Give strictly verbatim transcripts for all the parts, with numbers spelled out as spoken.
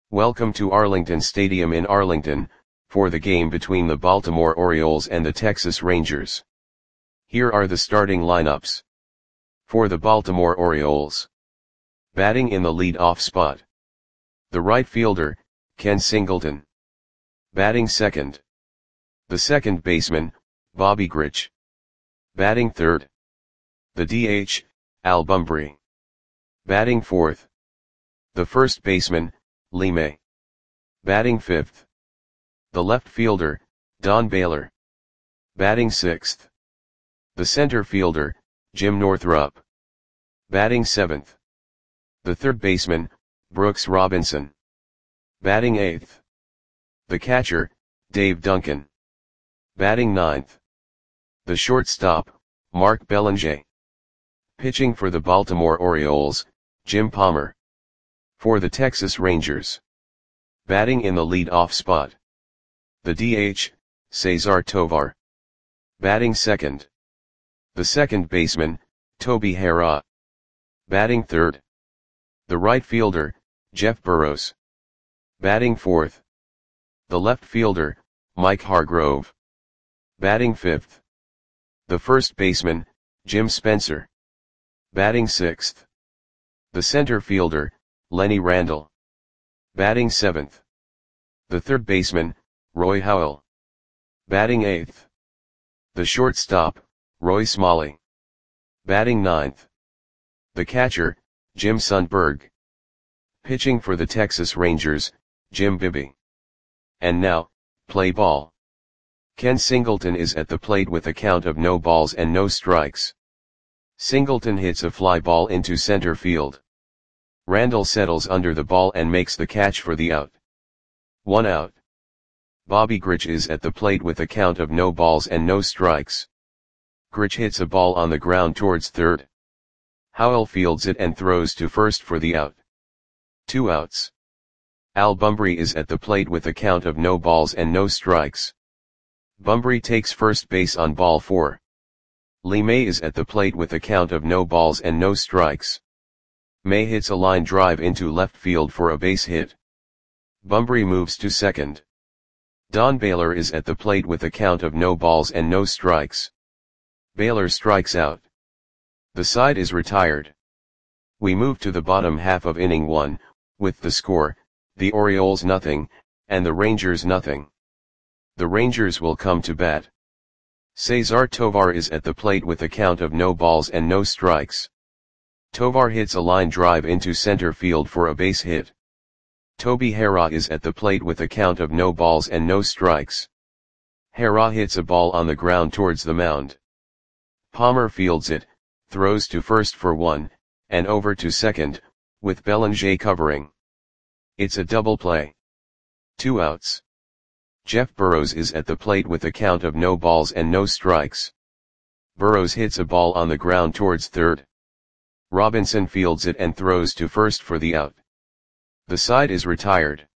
Welcome to Arlington Stadium in Arlington, for the game between the Baltimore Orioles and the Texas Rangers. Here are the starting lineups. For the Baltimore Orioles. Batting in the lead-off spot. The right fielder, Ken Singleton. Batting second. The second baseman, Bobby Grich. Batting third. The D H, Al Bumbry. Batting fourth. The first baseman, Lee May. Batting fifth. The left fielder, Don Baylor. Batting sixth. The center fielder, Jim Northrup. Batting seventh. The third baseman, Brooks Robinson. Batting eighth. The catcher, Dave Duncan. Batting ninth. The shortstop, Mark Belanger. Pitching for the Baltimore Orioles, Jim Palmer. For the Texas Rangers. Batting in the lead-off spot. The D H, Cesar Tovar. Batting second. The second baseman, Toby Harrah. Batting third. The right fielder, Jeff Burroughs. Batting fourth. The left fielder, Mike Hargrove. Batting fifth. The first baseman, Jim Spencer. Batting sixth. The center fielder, Lenny Randle. Batting seventh. The third baseman, Roy Howell. Batting eighth. The shortstop, Roy Smalley. Batting ninth. The catcher, Jim Sundberg. Pitching for the Texas Rangers, Jim Bibby. And now, play ball. Ken Singleton is at the plate with a count of no balls and no strikes. Singleton hits a fly ball into center field. Randle settles under the ball and makes the catch for the out. One out. Bobby Grich is at the plate with a count of no balls and no strikes. Grich hits a ball on the ground towards third. Howell fields it and throws to first for the out. Two outs. Al Bumbry is at the plate with a count of no balls and no strikes. Bumbry takes first base on ball four. Lee May is at the plate with a count of no balls and no strikes. May hits a line drive into left field for a base hit. Bumbry moves to second. Don Baylor is at the plate with a count of no balls and no strikes. Baylor strikes out. The side is retired. We move to the bottom half of inning one, with the score, the Orioles nothing, and the Rangers nothing. The Rangers will come to bat. Cesar Tovar is at the plate with a count of no balls and no strikes. Tovar hits a line drive into center field for a base hit. Toby Harrah is at the plate with a count of no balls and no strikes. Harrah hits a ball on the ground towards the mound. Palmer fields it, throws to first for one, and over to second, with Belanger covering. It's a double play. Two outs. Jeff Burroughs is at the plate with a count of no balls and no strikes. Burroughs hits a ball on the ground towards third. Robinson fields it and throws to first for the out. The side is retired.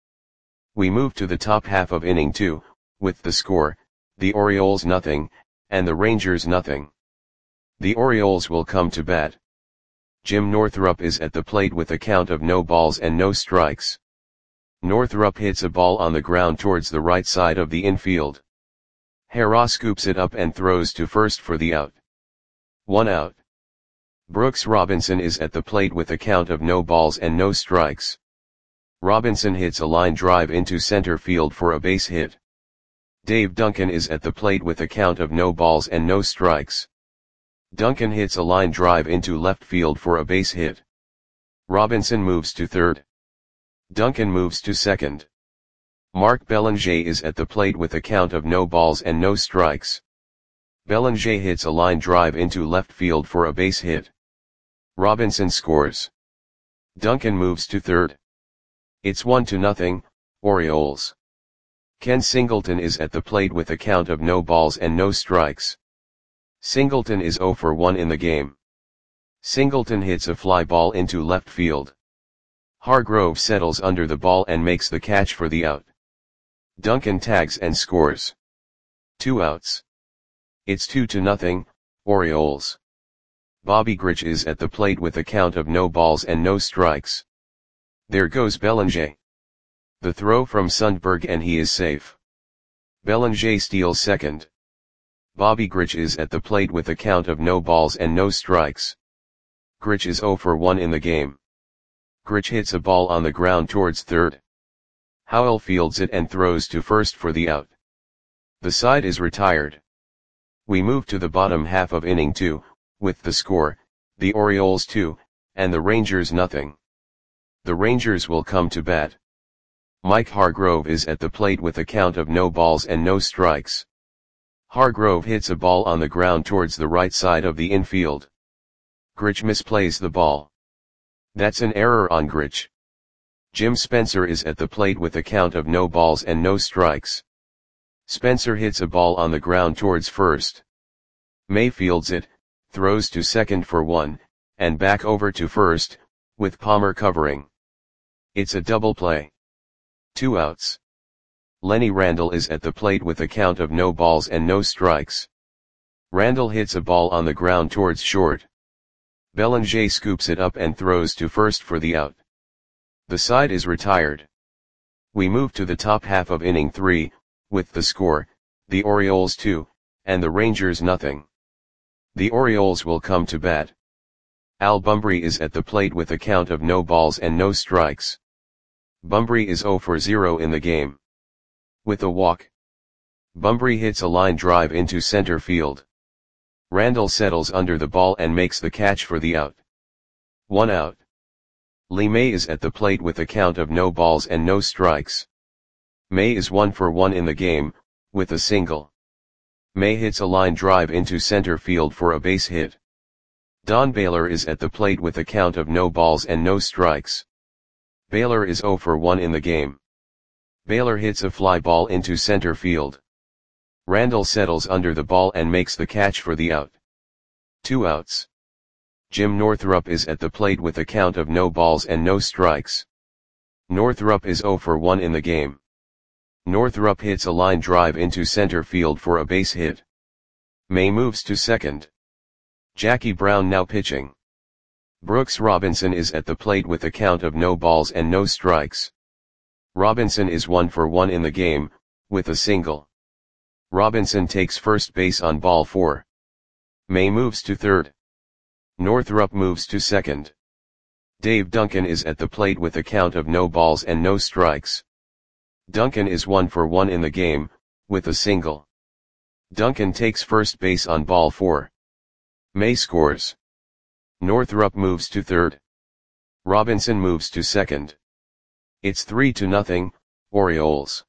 We move to the top half of inning two, with the score, the Orioles nothing, and the Rangers nothing. The Orioles will come to bat. Jim Northrup is at the plate with a count of no balls and no strikes. Northrup hits a ball on the ground towards the right side of the infield. Harrah scoops it up and throws to first for the out. One out. Brooks Robinson is at the plate with a count of no balls and no strikes. Robinson hits a line drive into center field for a base hit. Dave Duncan is at the plate with a count of no balls and no strikes. Duncan hits a line drive into left field for a base hit. Robinson moves to third. Duncan moves to second. Mark Belanger is at the plate with a count of no balls and no strikes. Belanger hits a line drive into left field for a base hit. Robinson scores. Duncan moves to third. It's one to nothing, Orioles. Ken Singleton is at the plate with a count of no balls and no strikes. Singleton is zero for one in the game. Singleton hits a fly ball into left field. Hargrove settles under the ball and makes the catch for the out. Duncan tags and scores. Two outs. It's two to nothing, Orioles. Bobby Grich is at the plate with a count of no balls and no strikes. There goes Belanger. The throw from Sundberg and he is safe. Belanger steals second. Bobby Grich is at the plate with a count of no balls and no strikes. Grich is zero for one in the game. Grich hits a ball on the ground towards third. Howell fields it and throws to first for the out. The side is retired. We move to the bottom half of inning two, with the score, the Orioles two, and the Rangers nothing. The Rangers will come to bat. Mike Hargrove is at the plate with a count of no balls and no strikes. Hargrove hits a ball on the ground towards the right side of the infield. Grich misplays the ball. That's an error on Grich. Jim Spencer is at the plate with a count of no balls and no strikes. Spencer hits a ball on the ground towards first. May fields it, throws to second for one, and back over to first, with Palmer covering. It's a double play. Two outs. Lenny Randle is at the plate with a count of no balls and no strikes. Randle hits a ball on the ground towards short. Belanger scoops it up and throws to first for the out. The side is retired. We move to the top half of inning three, with the score, the Orioles two, and the Rangers nothing. The Orioles will come to bat. Al Bumbry is at the plate with a count of no balls and no strikes. Bumbry is zero for zero in the game. With a walk, Bumbry hits a line drive into center field. Randle settles under the ball and makes the catch for the out. One out. Lee May is at the plate with a count of no balls and no strikes. May is one for one in the game, with a single. May hits a line drive into center field for a base hit. Don Baylor is at the plate with a count of no balls and no strikes. Baylor is zero for one in the game. Baylor hits a fly ball into center field. Randle settles under the ball and makes the catch for the out. Two outs. Jim Northrup is at the plate with a count of no balls and no strikes. Northrup is zero for one in the game. Northrup hits a line drive into center field for a base hit. May moves to second. Jackie Brown now pitching. Brooks Robinson is at the plate with a count of no balls and no strikes. Robinson is one for one in the game, with a single. Robinson takes first base on ball four. May moves to third. Northrup moves to second. Dave Duncan is at the plate with a count of no balls and no strikes. Duncan is one for one in the game, with a single. Duncan takes first base on ball four. May scores. Northrup moves to third. Robinson moves to second. It's three to nothing, Orioles.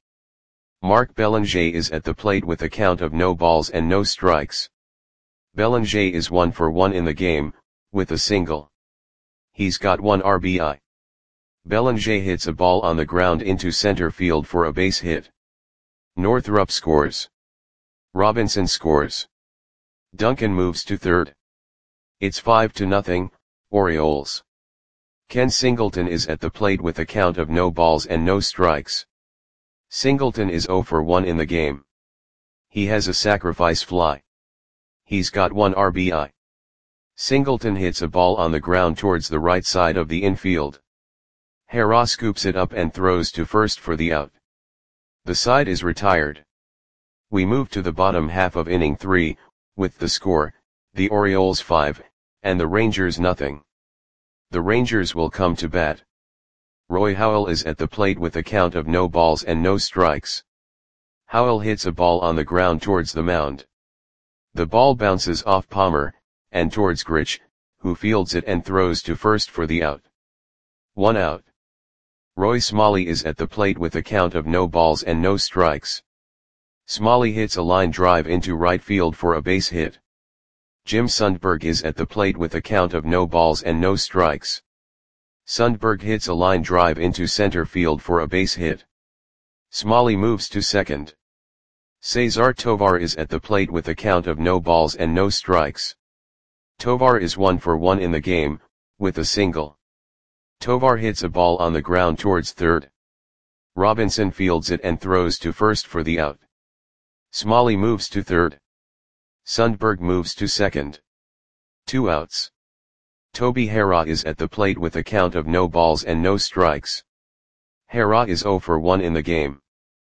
Mark Belanger is at the plate with a count of no balls and no strikes. Belanger is one for one in the game, with a single. He's got one R B I. Belanger hits a ball on the ground into center field for a base hit. Northrup scores. Robinson scores. Duncan moves to third. It's five to nothing, Orioles. Ken Singleton is at the plate with a count of no balls and no strikes. Singleton is zero for one in the game. He has a sacrifice fly. He's got one R B I. Singleton hits a ball on the ground towards the right side of the infield. Hera scoops it up and throws to first for the out. The side is retired. We move to the bottom half of inning three, with the score, the Orioles five, and the Rangers nothing. The Rangers will come to bat. Roy Howell is at the plate with a count of no balls and no strikes. Howell hits a ball on the ground towards the mound. The ball bounces off Palmer, and towards Grich, who fields it and throws to first for the out. One out. Roy Smalley is at the plate with a count of no balls and no strikes. Smalley hits a line drive into right field for a base hit. Jim Sundberg is at the plate with a count of no balls and no strikes. Sundberg hits a line drive into center field for a base hit. Smalley moves to second. Cesar Tovar is at the plate with a count of no balls and no strikes. Tovar is one for one in the game, with a single. Tovar hits a ball on the ground towards third. Robinson fields it and throws to first for the out. Smalley moves to third. Sundberg moves to second. Two outs. Toby Hera is at the plate with a count of no balls and no strikes. Hera is zero for one in the game.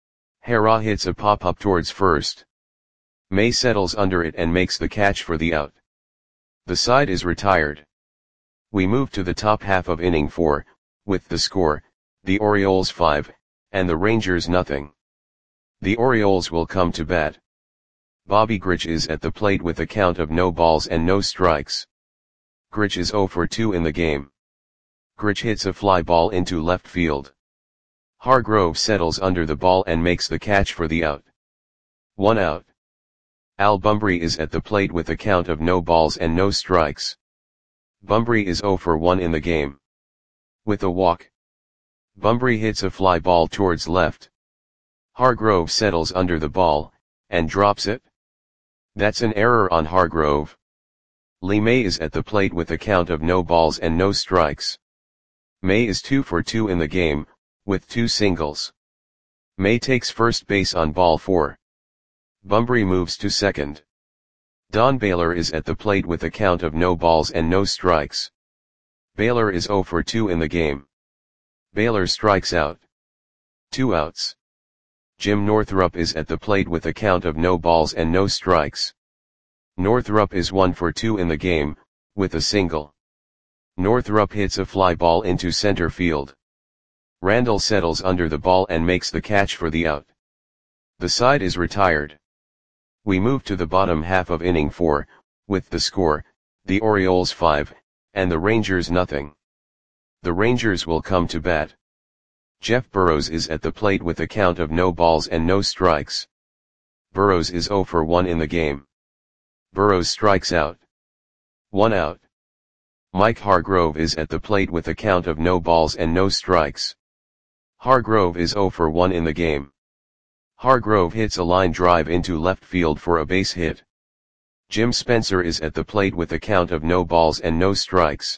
Hera hits a pop-up towards first. May settles under it and makes the catch for the out. The side is retired. We move to the top half of inning four, with the score, the Orioles five, and the Rangers nothing. The Orioles will come to bat. Bobby Grich is at the plate with a count of no balls and no strikes. Grich is zero for two in the game. Grich hits a fly ball into left field. Hargrove settles under the ball and makes the catch for the out. One out. Al Bumbry is at the plate with a count of no balls and no strikes. Bumbry is zero for one in the game. With a walk. Bumbry hits a fly ball towards left. Hargrove settles under the ball, and drops it. That's an error on Hargrove. Lee May is at the plate with a count of no balls and no strikes. May is two for two in the game, with two singles. May takes first base on ball four. Bumbry moves to second. Don Baylor is at the plate with a count of no balls and no strikes. Baylor is zero for two in the game. Baylor strikes out. Two outs. Jim Northrup is at the plate with a count of no balls and no strikes. Northrup is one for two in the game, with a single. Northrup hits a fly ball into center field. Randall settles under the ball and makes the catch for the out. The side is retired. We move to the bottom half of inning four, with the score, the Orioles five, and the Rangers nothing. The Rangers will come to bat. Jeff Burrows is at the plate with a count of no balls and no strikes. Burrows is zero for one in the game. Burrows strikes out. One out. Mike Hargrove is at the plate with a count of no balls and no strikes. Hargrove is zero for one in the game. Hargrove hits a line drive into left field for a base hit. Jim Spencer is at the plate with a count of no balls and no strikes.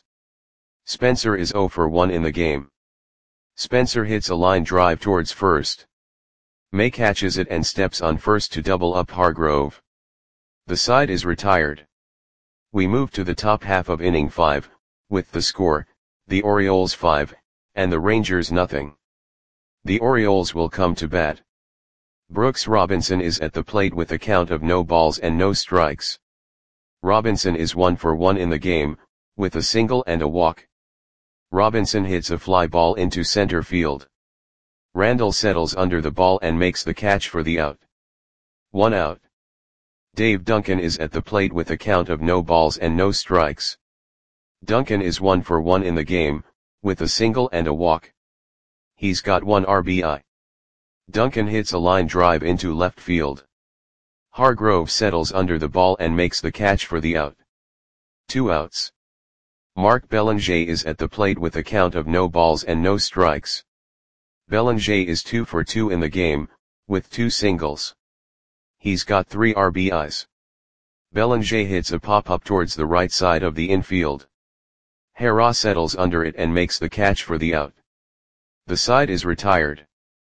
Spencer is zero for one in the game. Spencer hits a line drive towards first. May catches it and steps on first to double up Hargrove. The side is retired. We move to the top half of inning five, with the score, the Orioles five, and the Rangers nothing. The Orioles will come to bat. Brooks Robinson is at the plate with a count of no balls and no strikes. Robinson is one for one in the game, with a single and a walk. Robinson hits a fly ball into center field. Randall settles under the ball and makes the catch for the out. One out. Dave Duncan is at the plate with a count of no balls and no strikes. Duncan is one for one in the game, with a single and a walk. He's got one R B I. Duncan hits a line drive into left field. Hargrove settles under the ball and makes the catch for the out. Two outs. Mark Belanger is at the plate with a count of no balls and no strikes. Belanger is two for two in the game, with two singles. He's got three R B Is. Belanger hits a pop-up towards the right side of the infield. Hera settles under it and makes the catch for the out. The side is retired.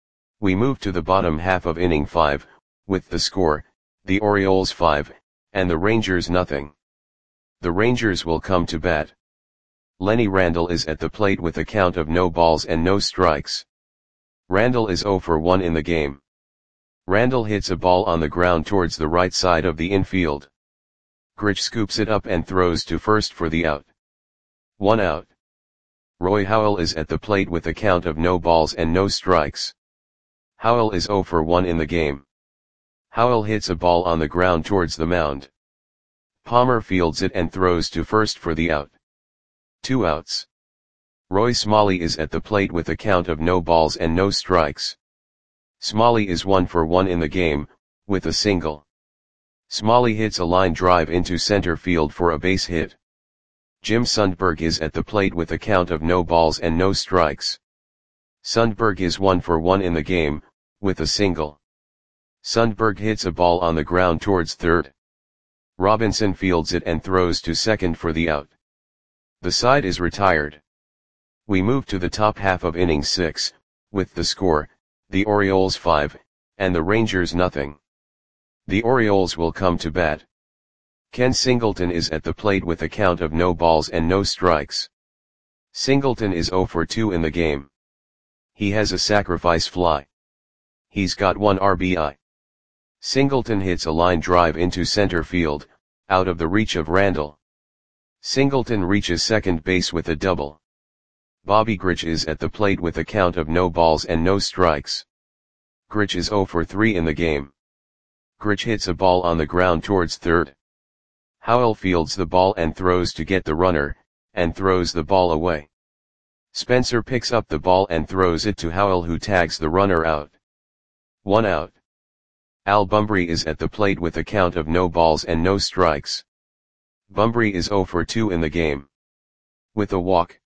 We move to the bottom half of inning five, with the score, the Orioles five, and the Rangers nothing. The Rangers will come to bat. Lenny Randall is at the plate with a count of no balls and no strikes. Randall is zero for one in the game. Randall hits a ball on the ground towards the right side of the infield. Grich scoops it up and throws to first for the out. One out. Roy Howell is at the plate with a count of no balls and no strikes. Howell is zero for one in the game. Howell hits a ball on the ground towards the mound. Palmer fields it and throws to first for the out. Two outs. Roy Smalley is at the plate with a count of no balls and no strikes. Smalley is one for one in the game, with a single. Smalley hits a line drive into center field for a base hit. Jim Sundberg is at the plate with a count of no balls and no strikes. Sundberg is one for one in the game, with a single. Sundberg hits a ball on the ground towards third. Robinson fields it and throws to second for the out. The side is retired. We move to the top half of inning six, with the score, the Orioles five, and the Rangers nothing. The Orioles will come to bat. Ken Singleton is at the plate with a count of no balls and no strikes. Singleton is zero for two in the game. He has a sacrifice fly. He's got one R B I. Singleton hits a line drive into center field, out of the reach of Randall. Singleton reaches second base with a double. Bobby Grich is at the plate with a count of no balls and no strikes. Grich is oh for three in the game. Grich hits a ball on the ground towards third. Howell fields the ball and throws to get the runner, and throws the ball away. Spencer picks up the ball and throws it to Howell, who tags the runner out. One out. Al Bumbry is at the plate with a count of no balls and no strikes. Bumbry is oh for two in the game. With a walk,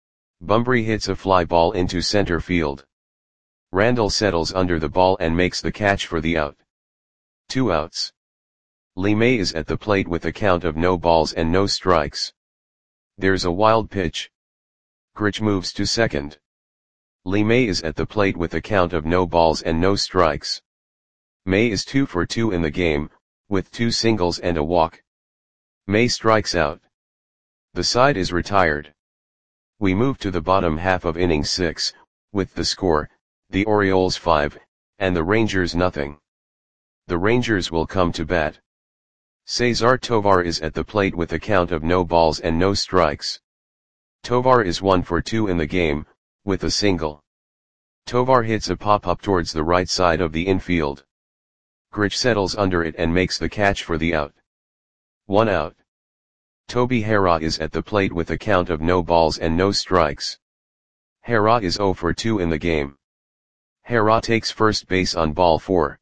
Bumbry hits a fly ball into center field. Randall settles under the ball and makes the catch for the out. Two outs. Lee May is at the plate with a count of no balls and no strikes. There's a wild pitch. Grich moves to second. Lee May is at the plate with a count of no balls and no strikes. May is two for two in the game, with two singles and a walk. May strikes out. The side is retired. We move to the bottom half of inning six, with the score, the Orioles five, and the Rangers nothing. The Rangers will come to bat. Cesar Tovar is at the plate with a count of no balls and no strikes. Tovar is one for two in the game, with a single. Tovar hits a pop-up towards the right side of the infield. Grich settles under it and makes the catch for the out. One out. Toby Harrah is at the plate with a count of no balls and no strikes. Harrah is oh for two in the game. Harrah takes first base on ball four.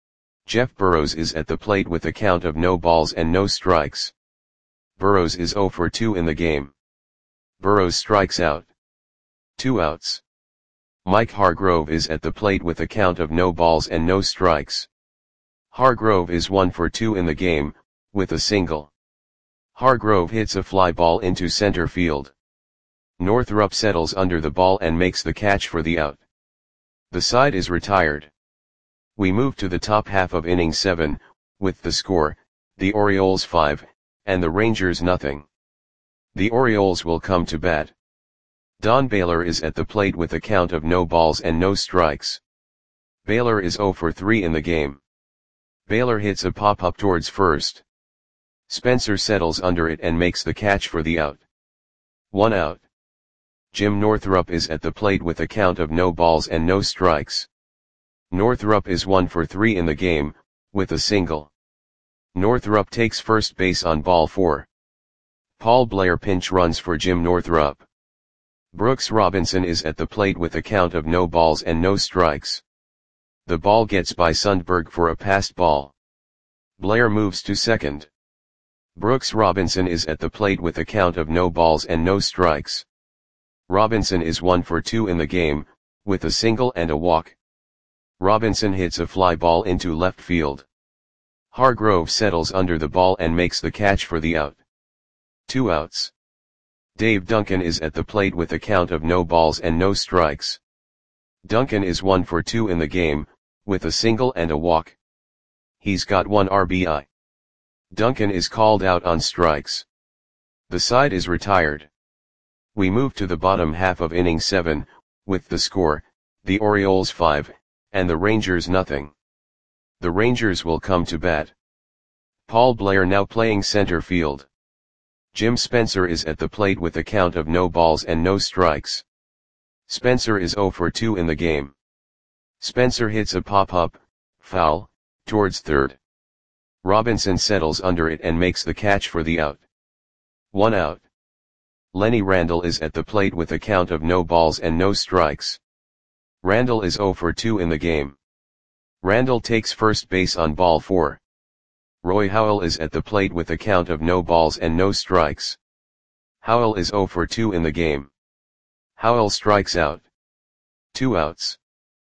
Jeff Burrows is at the plate with a count of no balls and no strikes. Burrows is oh for two in the game. Burrows strikes out. Two outs. Mike Hargrove is at the plate with a count of no balls and no strikes. Hargrove is one for two in the game, with a single. Hargrove hits a fly ball into center field. Northrup settles under the ball and makes the catch for the out. The side is retired. We move to the top half of inning seven, with the score, the Orioles five, and the Rangers nothing. The Orioles will come to bat. Don Baylor is at the plate with a count of no balls and no strikes. Baylor is oh for three in the game. Baylor hits a pop-up towards first. Spencer settles under it and makes the catch for the out. One out. Jim Northrup is at the plate with a count of no balls and no strikes. Northrup is one for three in the game, with a single. Northrup takes first base on ball four. Paul Blair pinch runs for Jim Northrup. Brooks Robinson is at the plate with a count of no balls and no strikes. The ball gets by Sundberg for a passed ball. Blair moves to second. Brooks Robinson is at the plate with a count of no balls and no strikes. Robinson is one for two in the game, with a single and a walk. Robinson hits a fly ball into left field. Hargrove settles under the ball and makes the catch for the out. Two outs. Dave Duncan is at the plate with a count of no balls and no strikes. Duncan is one for two in the game, with a single and a walk. He's got one R B I. Duncan is called out on strikes. The side is retired. We move to the bottom half of inning seven, with the score, the Orioles five, and the Rangers nothing. The Rangers will come to bat. Paul Blair now playing center field. Jim Spencer is at the plate with a count of no balls and no strikes. Spencer is oh for two in the game. Spencer hits a pop-up, foul, towards third. Robinson settles under it and makes the catch for the out. One out. Lenny Randall is at the plate with a count of no balls and no strikes. Randall is oh for two in the game. Randall takes first base on ball four. Roy Howell is at the plate with a count of no balls and no strikes. Howell is oh for two in the game. Howell strikes out. Two outs.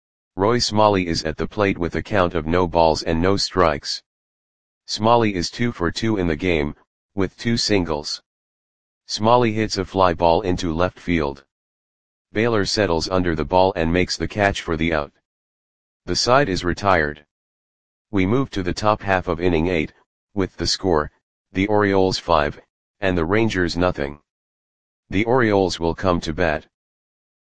Roy Smalley is at the plate with a count of no balls and no strikes. Smalley is two for two in the game, with two singles. Smalley hits a fly ball into left field. Baylor settles under the ball and makes the catch for the out. The side is retired. We move to the top half of inning eight, with the score, the Orioles five, and the Rangers nothing. The Orioles will come to bat.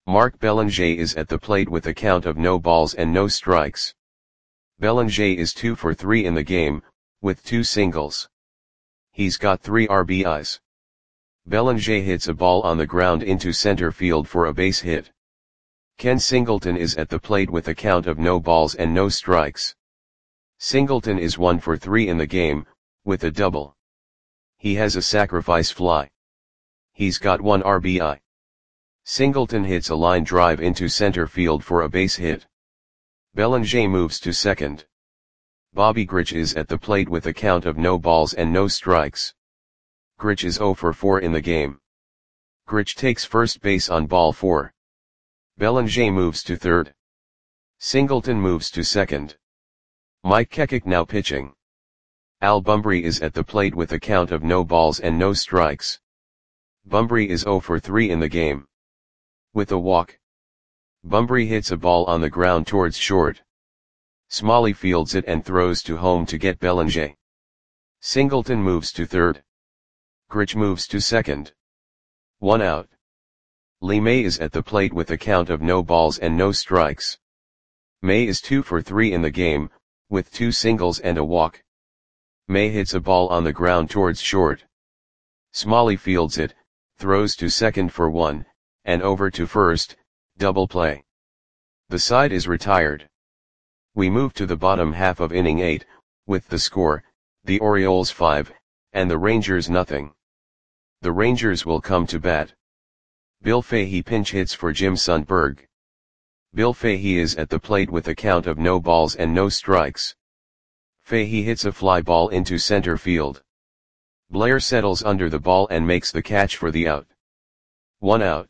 Marc Belanger is at the plate with a count of no balls and no strikes. Belanger is two for three in the game, with two singles. He's got three R B Is. Belanger hits a ball on the ground into center field for a base hit. Ken Singleton is at the plate with a count of no balls and no strikes. Singleton is one for three in the game, with a double. He has a sacrifice fly. He's got one R B I. Singleton hits a line drive into center field for a base hit. Belanger moves to second. Bobby Grich is at the plate with a count of no balls and no strikes. Grich is zero for four in the game. Grich takes first base on ball four. Belanger moves to third. Singleton moves to second. Mike Kekik now pitching. Al Bumbry is at the plate with a count of no balls and no strikes. Bumbry is zero for three in the game. With a walk. Bumbry hits a ball on the ground towards short. Smalley fields it and throws to home to get Belanger. Singleton moves to third. Grich moves to second. One out. Lee May is at the plate with a count of no balls and no strikes. May is two for three in the game, with two singles and a walk. May hits a ball on the ground towards short. Smalley fields it, throws to second for one, and over to first, double play. The side is retired. We move to the bottom half of inning eight, with the score, the Orioles five, and the Rangers nothing. The Rangers will come to bat. Bill Fahey pinch hits for Jim Sundberg. Bill Fahey is at the plate with a count of no balls and no strikes. Fahey hits a fly ball into center field. Blair settles under the ball and makes the catch for the out. One out.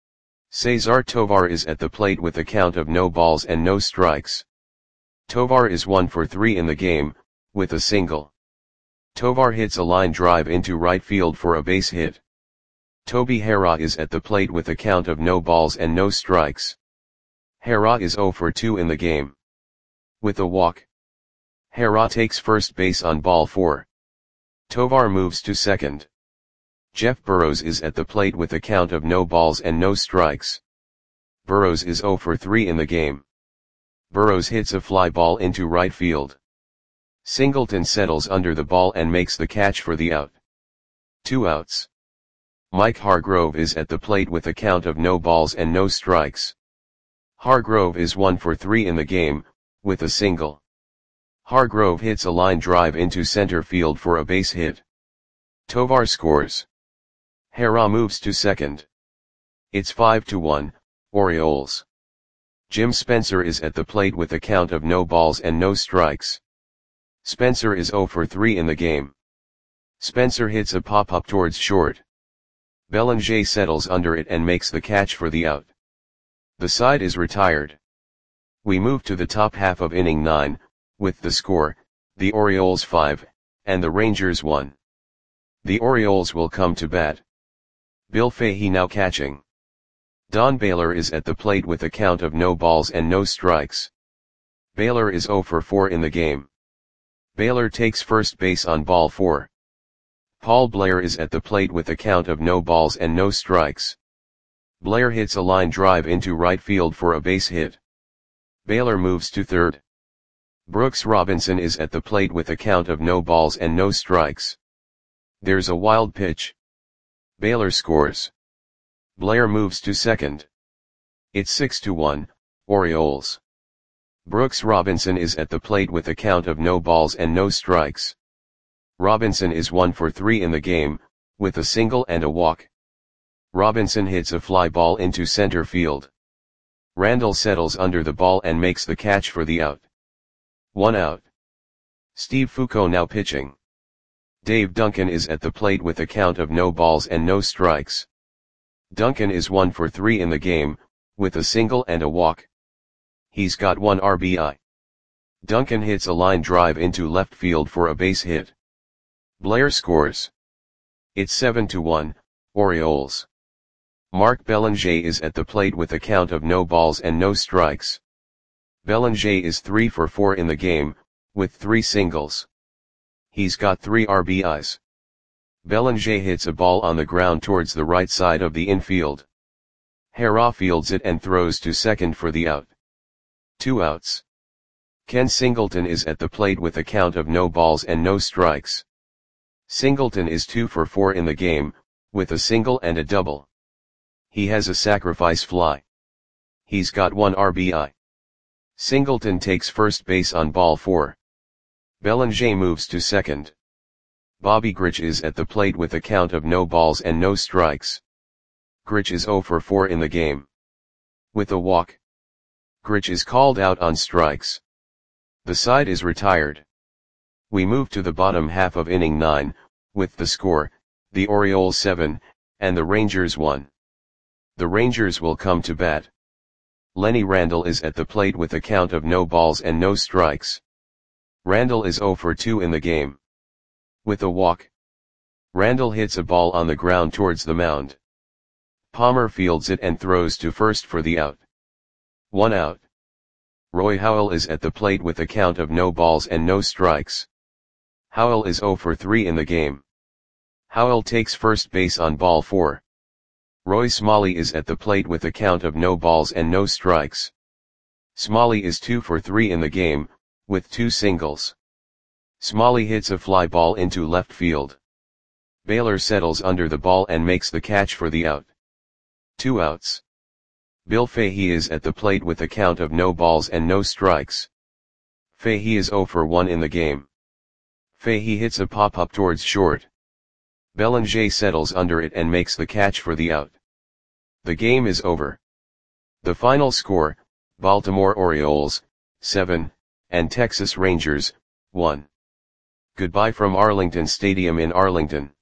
Cesar Tovar is at the plate with a count of no balls and no strikes. Tovar is one for three in the game, with a single. Tovar hits a line drive into right field for a base hit. Toby Harrah is at the plate with a count of no balls and no strikes. Harrah is zero for two in the game. With a walk. Harrah takes first base on ball four. Tovar moves to second. Jeff Burrows is at the plate with a count of no balls and no strikes. Burrows is zero for three in the game. Burrows hits a fly ball into right field. Singleton settles under the ball and makes the catch for the out. Two outs. Mike Hargrove is at the plate with a count of no balls and no strikes. Hargrove is one for three in the game, with a single. Hargrove hits a line drive into center field for a base hit. Tovar scores. Harrah moves to second. It's five to one, Orioles. Jim Spencer is at the plate with a count of no balls and no strikes. Spencer is zero for three in the game. Spencer hits a pop-up towards short. Belanger settles under it and makes the catch for the out. The side is retired. We move to the top half of inning nine, with the score, the Orioles five, and the Rangers one. The Orioles will come to bat. Bill Fahey now catching. Don Baylor is at the plate with a count of no balls and no strikes. Baylor is zero for four in the game. Baylor takes first base on ball four. Paul Blair is at the plate with a count of no balls and no strikes. Blair hits a line drive into right field for a base hit. Baylor moves to third. Brooks Robinson is at the plate with a count of no balls and no strikes. There's a wild pitch. Baylor scores. Blair moves to second. It's six to one, Orioles. Brooks Robinson is at the plate with a count of no balls and no strikes. Robinson is one for three in the game, with a single and a walk. Robinson hits a fly ball into center field. Randall settles under the ball and makes the catch for the out. One out. Steve Foucault now pitching. Dave Duncan is at the plate with a count of no balls and no strikes. Duncan is one for three in the game, with a single and a walk. He's got one R B I. Duncan hits a line drive into left field for a base hit. Blair scores. It's seven to one, Orioles. Marc Belanger is at the plate with a count of no balls and no strikes. Belanger is three for four in the game, with three singles. He's got three R B Is. Belanger hits a ball on the ground towards the right side of the infield. Hara fields it and throws to second for the out. Two outs. Ken Singleton is at the plate with a count of no balls and no strikes. Singleton is two for four in the game, with a single and a double. He has a sacrifice fly. He's got one R B I. Singleton takes first base on ball four. Belanger moves to second. Bobby Grich is at the plate with a count of no balls and no strikes. Grich is zero for four in the game. With a walk, Grich is called out on strikes. The side is retired. We move to the bottom half of inning nine, with the score, the Orioles seven, and the Rangers one. The Rangers will come to bat. Lenny Randle is at the plate with a count of no balls and no strikes. Randle is zero for two in the game. With a walk, Randle hits a ball on the ground towards the mound. Palmer fields it and throws to first for the out. One out. Roy Howell is at the plate with a count of no balls and no strikes. Howell is zero for three in the game. Howell takes first base on ball four. Roy Smalley is at the plate with a count of no balls and no strikes. Smalley is two for three in the game, with two singles. Smalley hits a fly ball into left field. Baylor settles under the ball and makes the catch for the out. Two outs. Bill Fahey is at the plate with a count of no balls and no strikes. Fahey is zero for one in the game. Fahey hits a pop-up towards short. Belanger settles under it and makes the catch for the out. The game is over. The final score, Baltimore Orioles, seven, and Texas Rangers, one. Goodbye from Arlington Stadium in Arlington.